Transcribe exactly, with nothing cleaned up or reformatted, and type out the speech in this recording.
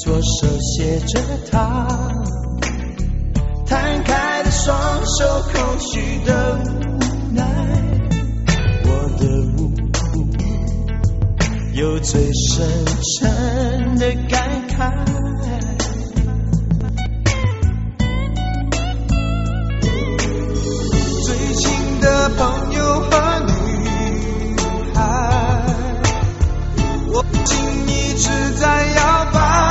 左手写着他，摊开的双手，空虚的无奈，我的无有最深沉的感慨。